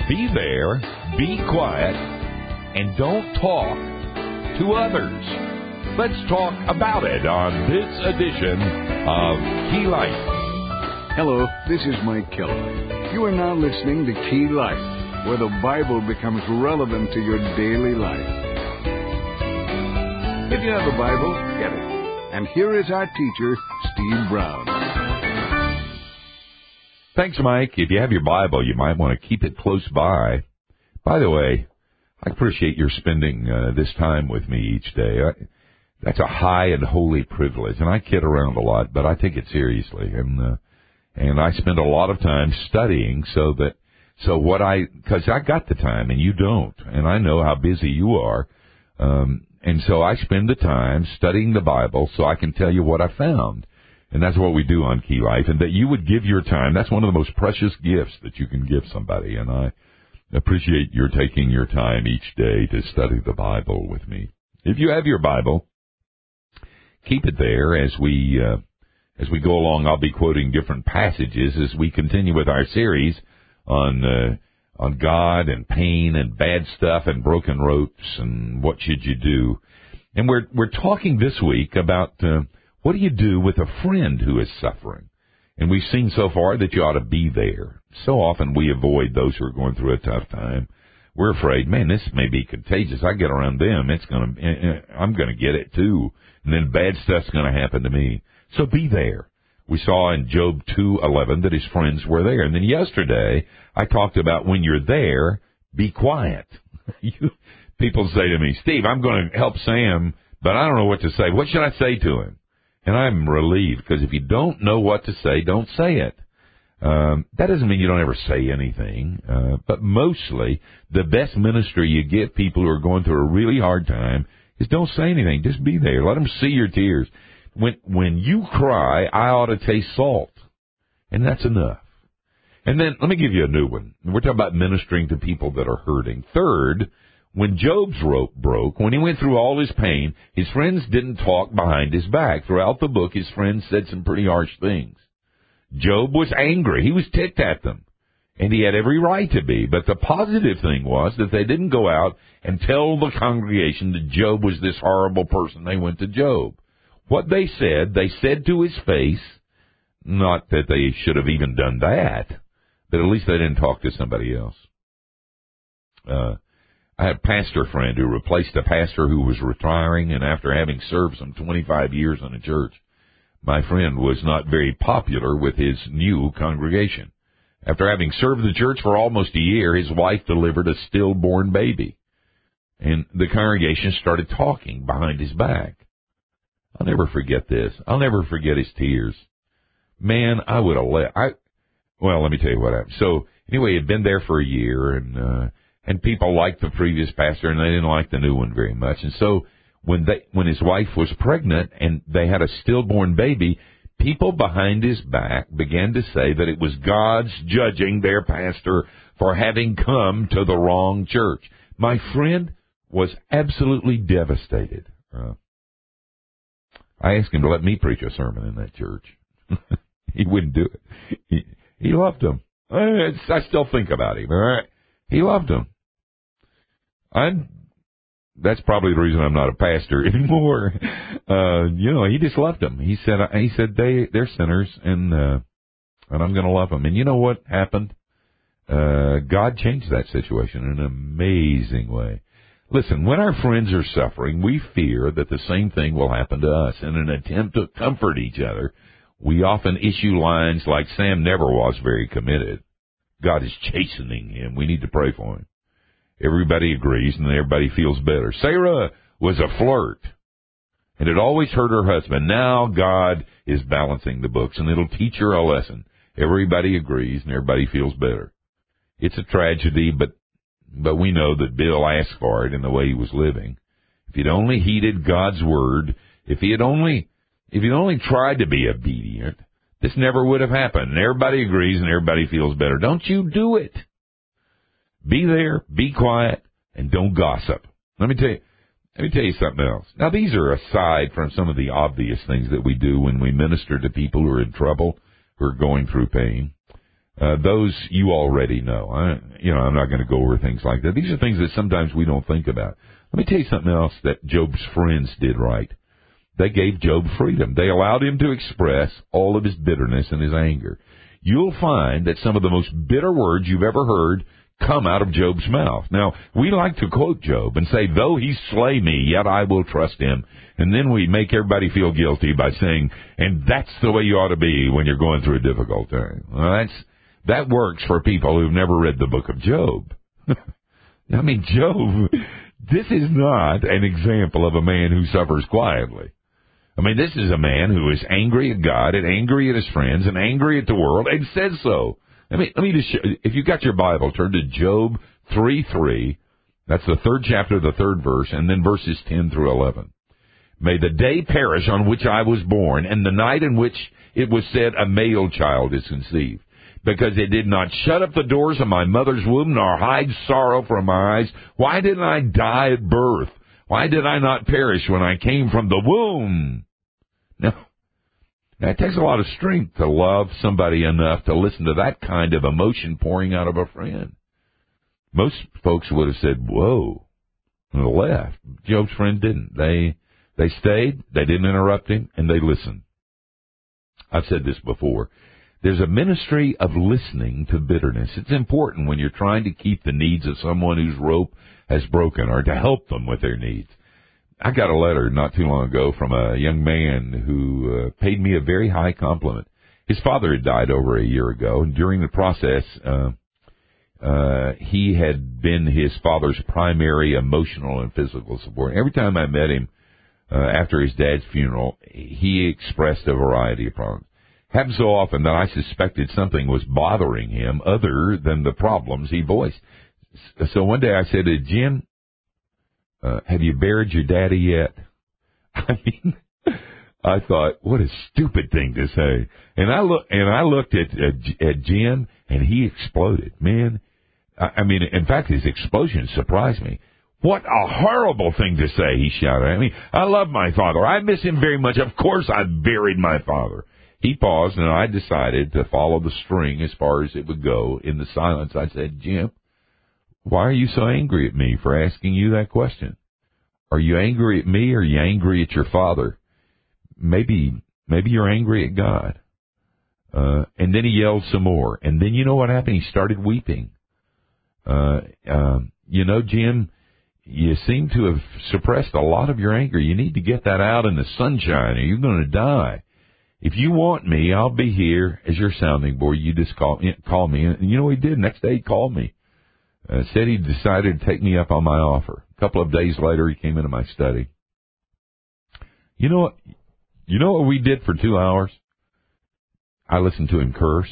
Be there, be quiet, and don't talk to others. Let's talk about it on this edition of Key Life. Hello, this is Mike Keller. You are now listening to Key Life, where the Bible becomes relevant to your daily life. If you have a Bible, get it. And here is our teacher, Steve Brown. Thanks, Mike. If you have your Bible, you might want to keep it close by. By the way, I appreciate your spending this time with me each day. That's a high and holy privilege, and I kid around a lot, but I take it seriously. And I spend a lot of time studying because I got the time and you don't, and I know how busy you are. And so I spend the time studying the Bible so I can tell you what I found. And that's what we do on Key Life. And that you would give your time. That's one of the most precious gifts that you can give somebody. And I appreciate your taking your time each day to study the Bible with me. If you have your Bible, keep it there as we go along. I'll be quoting different passages as we continue with our series on God and pain and bad stuff and broken ropes and what should you do. And we're talking this week about what do you do with a friend who is suffering. And we've seen so far that you ought to be there. So often we avoid those who are going through a tough time. We're afraid, man, this may be contagious. I get around them, I'm going to get it too. And then bad stuff's going to happen to me. So be there. We saw in Job 2:11 that his friends were there. And then yesterday, I talked about when you're there, be quiet. People say to me, Steve, I'm going to help Sam, but I don't know what to say. What should I say to him? And I'm relieved, because if you don't know what to say, don't say it. That doesn't mean you don't ever say anything, but mostly the best ministry you give people who are going through a really hard time is don't say anything. Just be there. Let them see your tears. When you cry, I ought to taste salt. And that's enough. And then let me give you a new one. We're talking about ministering to people that are hurting. Third, when Job's rope broke, when he went through all his pain, his friends didn't talk behind his back. Throughout the book, his friends said some pretty harsh things. Job was angry. He was ticked at them. And he had every right to be. But the positive thing was that they didn't go out and tell the congregation that Job was this horrible person. They went to Job. What they said to his face, not that they should have even done that, but at least they didn't talk to somebody else. I had a pastor friend who replaced a pastor who was retiring, and after having served some 25 years in a church, my friend was not very popular with his new congregation. After having served the church for almost a year, his wife delivered a stillborn baby, and the congregation started talking behind his back. I'll never forget this. I'll never forget his tears. Man, I would have let me tell you what happened. So, anyway, he had been there for a year, and people liked the previous pastor, and they didn't like the new one very much. And so, when his wife was pregnant, and they had a stillborn baby, people behind his back began to say that it was God's judging their pastor for having come to the wrong church. My friend was absolutely devastated. I asked him to let me preach a sermon in that church. He wouldn't do it. He loved him. I still think about him. All right? He loved him. That's probably the reason I'm not a pastor anymore. He just loved them. He said they're sinners, and I'm going to love them. And you know what happened? God changed that situation in an amazing way. Listen, when our friends are suffering, we fear that the same thing will happen to us. In an attempt to comfort each other, we often issue lines like, Sam never was very committed. God is chastening him. We need to pray for him. Everybody agrees, and everybody feels better. Sarah was a flirt, and it always hurt her husband. Now God is balancing the books, and it'll teach her a lesson. Everybody agrees, and everybody feels better. It's a tragedy, but we know that Bill asked for it in the way he was living. If he'd only heeded God's word, if he'd only tried to be obedient, this never would have happened. And everybody agrees, and everybody feels better. Don't you do it. Be there, be quiet, and don't gossip. Let me tell you something else. Now, these are aside from some of the obvious things that we do when we minister to people who are in trouble, who are going through pain. Those you already know. I'm not going to go over things like that. These are things that sometimes we don't think about. Let me tell you something else that Job's friends did right. They gave Job freedom. They allowed him to express all of his bitterness and his anger. You'll find that some of the most bitter words you've ever heard come out of Job's mouth. Now, we like to quote Job and say, though he slay me, yet I will trust him. And then we make everybody feel guilty by saying, and that's the way you ought to be when you're going through a difficult time. Well, that works for people who've never read the book of Job. I mean, Job, this is not an example of a man who suffers quietly. I mean, this is a man who is angry at God and angry at his friends and angry at the world and says so. Let me just show, if you got your Bible, turn to Job 3:3. That's the 3rd chapter, the 3rd verse, and then verses 10 through 11. May the day perish on which I was born, and the night in which it was said a male child is conceived, because it did not shut up the doors of my mother's womb, nor hide sorrow from my eyes. Why didn't I die at birth? Why did I not perish when I came from the womb? Now, it takes a lot of strength to love somebody enough to listen to that kind of emotion pouring out of a friend. Most folks would have said, whoa, and left. Job's friend didn't. They stayed, they didn't interrupt him, and they listened. I've said this before. There's a ministry of listening to bitterness. It's important when you're trying to keep the needs of someone whose rope has broken or to help them with their needs. I got a letter not too long ago from a young man who paid me a very high compliment. His father had died over a year ago, and during the process, he had been his father's primary emotional and physical support. Every time I met him after his dad's funeral, he expressed a variety of problems. Happened so often that I suspected something was bothering him other than the problems he voiced. So one day I said to Jim, have you buried your daddy yet? I mean, I thought, what a stupid thing to say. And I looked at Jim, and he exploded. Man, I mean, in fact, his explosion surprised me. What a horrible thing to say, he shouted at me. I love my father. I miss him very much. Of course I buried my father. He paused, and I decided to follow the string as far as it would go. In the silence, I said, Jim, why are you so angry at me for asking you that question? Are you angry at me, or are you angry at your father? Maybe you're angry at God. And then he yelled some more. And then you know what happened? He started weeping. Jim, you seem to have suppressed a lot of your anger. You need to get that out in the sunshine, or you're going to die. If you want me, I'll be here as your sounding board. You just call me. And you know what he did? Next day he called me. Said he decided to take me up on my offer. A couple of days later, he came into my study. You know what we did for 2 hours? I listened to him curse.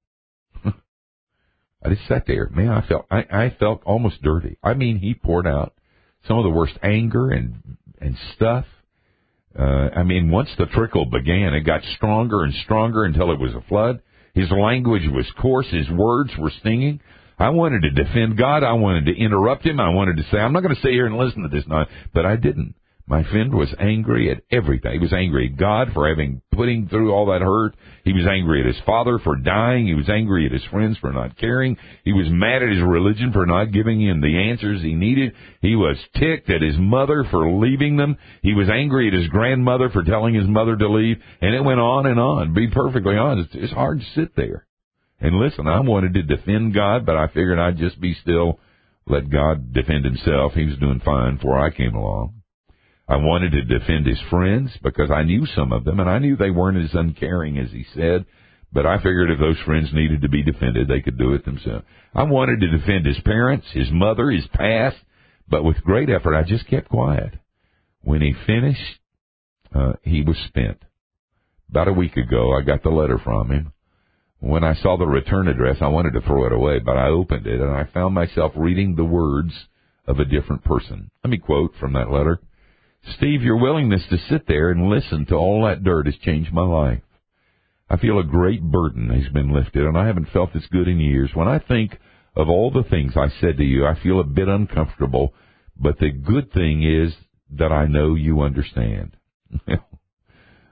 I just sat there. Man, I felt almost dirty. I mean, he poured out some of the worst anger and stuff. Once the trickle began, it got stronger and stronger until it was a flood. His language was coarse. His words were stinging. I wanted to defend God. I wanted to interrupt him. I wanted to say, I'm not going to sit here and listen to this now. But I didn't. My friend was angry at everything. He was angry at God for putting through all that hurt. He was angry at his father for dying. He was angry at his friends for not caring. He was mad at his religion for not giving him the answers he needed. He was ticked at his mother for leaving them. He was angry at his grandmother for telling his mother to leave. And it went on and on. Be perfectly honest, it's hard to sit there and listen. I wanted to defend God, but I figured I'd just be still, let God defend himself. He was doing fine before I came along. I wanted to defend his friends because I knew some of them, and I knew they weren't as uncaring as he said, but I figured if those friends needed to be defended, they could do it themselves. I wanted to defend his parents, his mother, his past, but with great effort, I just kept quiet. When he finished, he was spent. About a week ago, I got the letter from him. When I saw the return address, I wanted to throw it away, but I opened it, and I found myself reading the words of a different person. Let me quote from that letter. Steve, your willingness to sit there and listen to all that dirt has changed my life. I feel a great burden has been lifted, and I haven't felt this good in years. When I think of all the things I said to you, I feel a bit uncomfortable, but the good thing is that I know you understand.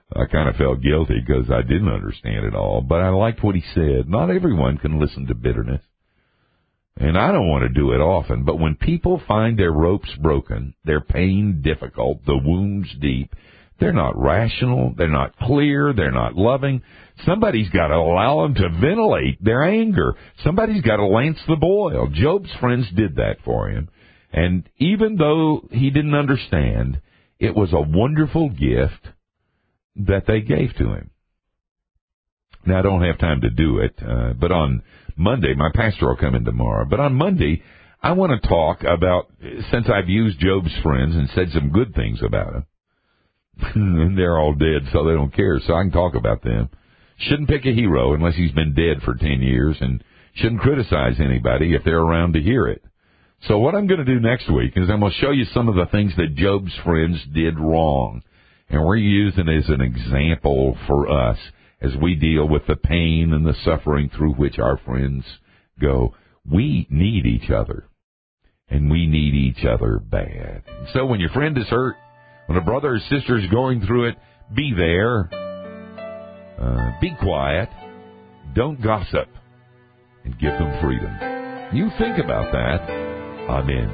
I kind of felt guilty because I didn't understand it all, but I liked what he said. Not everyone can listen to bitterness. And I don't want to do it often, but when people find their ropes broken, their pain difficult, the wounds deep, they're not rational, they're not clear, they're not loving. Somebody's got to allow them to ventilate their anger. Somebody's got to lance the boil. Job's friends did that for him. And even though he didn't understand, it was a wonderful gift that they gave to him. Now, I don't have time to do it, but on Monday, my pastor will come in tomorrow, but on Monday, I want to talk about, since I've used Job's friends and said some good things about him, and they're all dead, so they don't care, so I can talk about them. Shouldn't pick a hero unless he's been dead for 10 years, and shouldn't criticize anybody if they're around to hear it. So what I'm going to do next week is I'm going to show you some of the things that Job's friends did wrong, and we're using it as an example for us as we deal with the pain and the suffering through which our friends go. We need each other, and we need each other bad. So when your friend is hurt, when a brother or sister is going through it, be there. Be quiet. Don't gossip. And give them freedom. You think about that. Amen.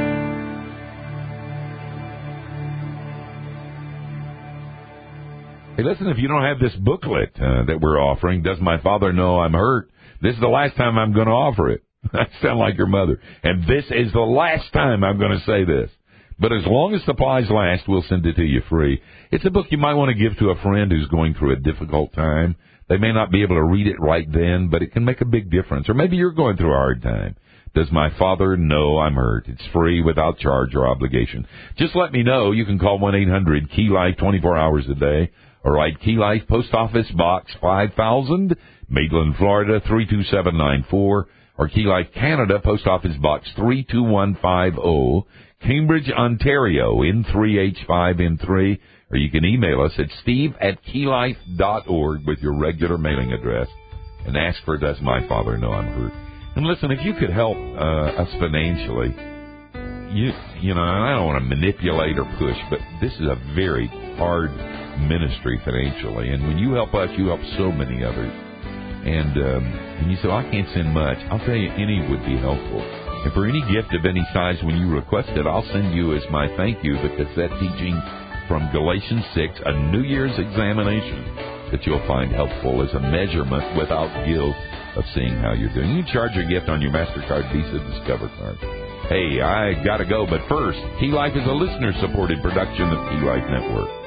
Hey, listen, if you don't have this booklet that we're offering, Does My Father Know I'm Hurt? This is the last time I'm going to offer it. I sound like your mother. And this is the last time I'm going to say this. But as long as supplies last, we'll send it to you free. It's a book you might want to give to a friend who's going through a difficult time. They may not be able to read it right then, but it can make a big difference. Or maybe you're going through a hard time. Does my father know I'm hurt? It's free without charge or obligation. Just let me know. You can call 1-800-KEY-LIFE 24 hours a day. Or write Key Life, Post Office Box 5000, Maitland, Florida 32794. Or Key Life Canada, Post Office Box 32150, Cambridge, Ontario, N3H5N3. Or you can email us at steve@keylife.org with your regular mailing address and ask for Does My Father Know I'm Hurt? And listen, if you could help us financially, you know, and I don't want to manipulate or push, but this is a very hard ministry financially. And when you help us, you help so many others. And you say, I can't send much. I'll tell you, any would be helpful. And for any gift of any size, when you request it, I'll send you as my thank you the cassette teaching from Galatians 6, a New Year's examination that you'll find helpful as a measurement without guilt of seeing how you're doing. You can charge your gift on your MasterCard, Visa, Discover card. Hey, I got to go, but first, Key Life is a listener-supported production of Key Life Network.